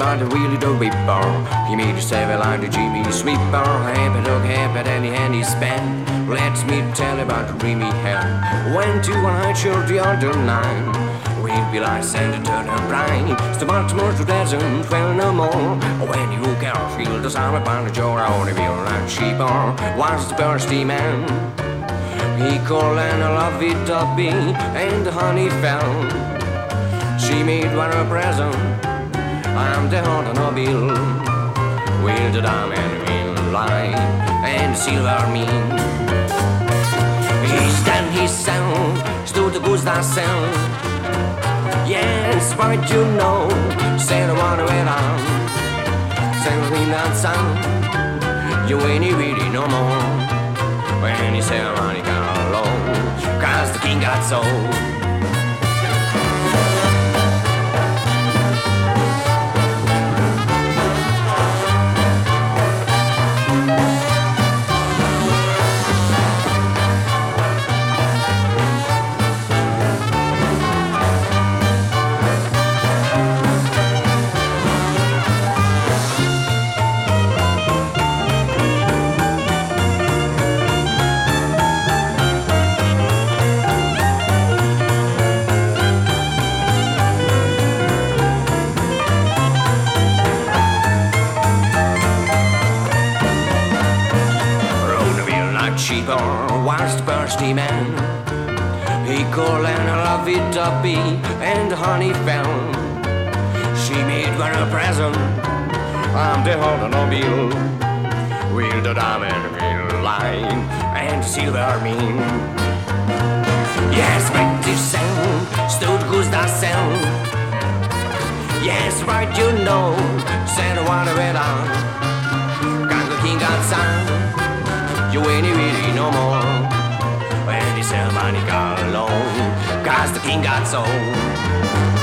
about the wheelie the whipper. He made a savvy like the Jimmy Sweeper. Happy look happy at any hand he spent. Let me tell about the dreamy hell. Went to a high church the other night. We'd be like Santa Turner Bright. The Baltimore to doesn't well no more. When you get feel the sound upon the jaw, I only feel like sheep or was the thirsty man. He called and I love it up and the honey fell. She made one a present. I'm the automobile. With the diamond in light and the silver mean. He stand his sound, stood the goose that sound. Yes, but you know, said I wanna wait on. Said me that sound, you ain't really no more. When he said money got low, 'cause the king got sold. Cheaper was the thirsty man. He called and I love it up and the honey fell. She made one a present. I'm the automobile with the diamond line and the silver mean. Yes, but this sound stood goes that sound. Yes, right you know, said I wanna wait on. Got the king got sound. You ain't really no more. When he said money got alone, 'cause the king got sold.